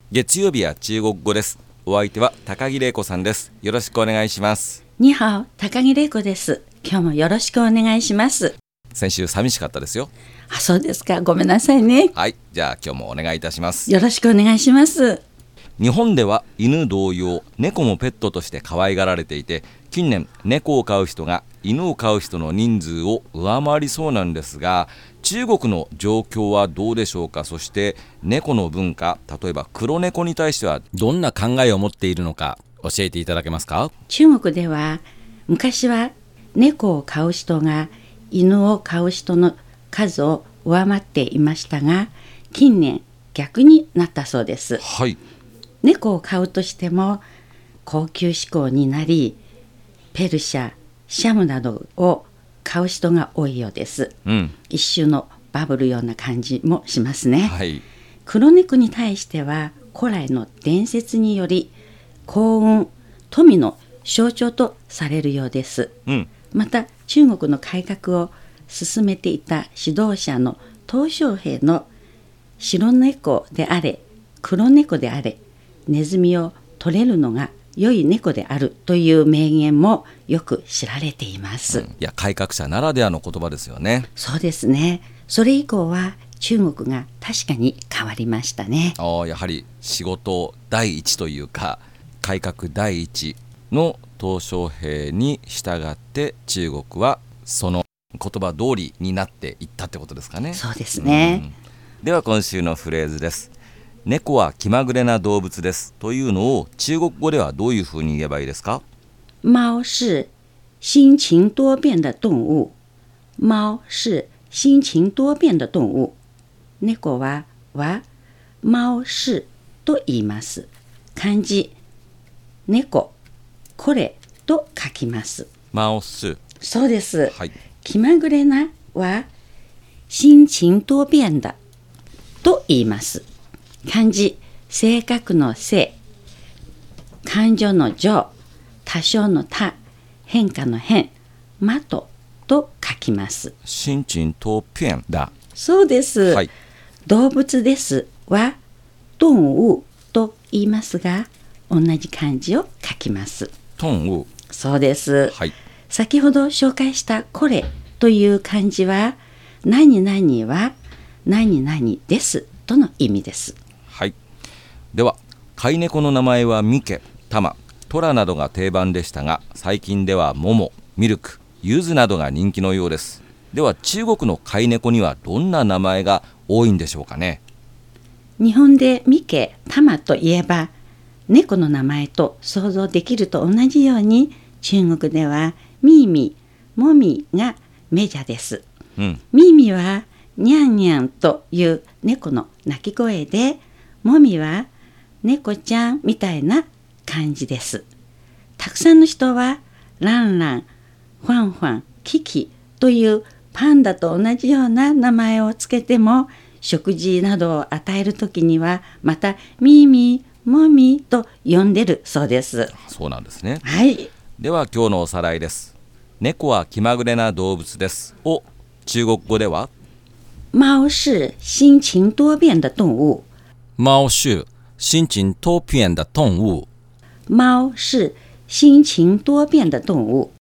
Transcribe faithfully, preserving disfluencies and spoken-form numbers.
月曜日は中国語です。お相手は高木玲子さんです。よろしくお願いします。 にはお、高木玲子です。今日もよろしくお願いします。 先週寂しかったですよ。 あ、そうですか。ごめんなさいね。 はい、じゃあ今日もお願いいたします。 よろしくお願いします。 日本では犬同様、猫もペットとして可愛がられていて、近年猫を飼う人が犬を飼う人の人数を上回りそうなんですが、中国の状況はどうでしょうか。そして猫の文化、例えば黒猫に対してはどんな考えを持っているのか教えていただけますか。 中国では昔は猫を飼う人が犬を飼う人の数を上回っていましたが、近年逆になったそうです。 はい。 猫を飼うとしても高級志向になり、ペルシャ、シャムなどを買う人が多いようです、 うん、 一種のバブルような感じもしますね、 はい、 黒猫に対しては古来の伝説により幸運、富の象徴とされるようです、 うん、 また中国の改革を進めていた指導者の鄧小平の白猫であれ黒猫であれネズミを取れるのが良い猫であるという名言もよく知られています、うん、いや改革者ならではの言葉ですよね。 そうですね。それ以降は中国が確かに変わりましたね。 あ、やはり仕事第一というか改革第一の鄧小平に従って中国はその言葉通りになっていったってことですかね。 そうですね、 うん、では今週のフレーズです。猫は気まぐれな動物ですというのを中国語ではどういうふうに言えばいいですか。 猫是心情多变的動物。猫是心情多变的動物。猫はは猫是と言います。漢字猫、これと書きます。 猫是、 そうです、 はい、 気まぐれなは心情多变的と言います。漢字性格の性、感情の情、多少の多、変化の変、まとと書きます。 心情多变だ。 そうです、はい、動物ですは動物と言いますが同じ漢字を書きます。 動物、 そうです、 はい、 先ほど紹介したこれという漢字は何々は何々ですとの意味です。 はい、では飼い猫の名前はミケ、タマ、トラなどが定番でしたが、最近ではモモ、ミルク、ユズなどが人気のようです。では中国の飼い猫にはどんな名前が多いんでしょうかね。 日本でミケ、タマといえば猫の名前と想像できると同じように、中国ではミーミー、モミがメジャーです、うん、ミーミーはニャンニャンという猫の鳴き声で、モミは猫ちゃんみたいな感じです。たくさんの人はランラン、ファンファン、キキというパンダと同じような名前をつけても、食事などを与えるときにはまたミーミー、モミと呼んでるそうです。 そうなんですね、 はい、 では今日のおさらいです。猫は気まぐれな動物ですを中国語では猫是心情多变的動物。 猫是心情多变的動物。 猫是心情多变的動物。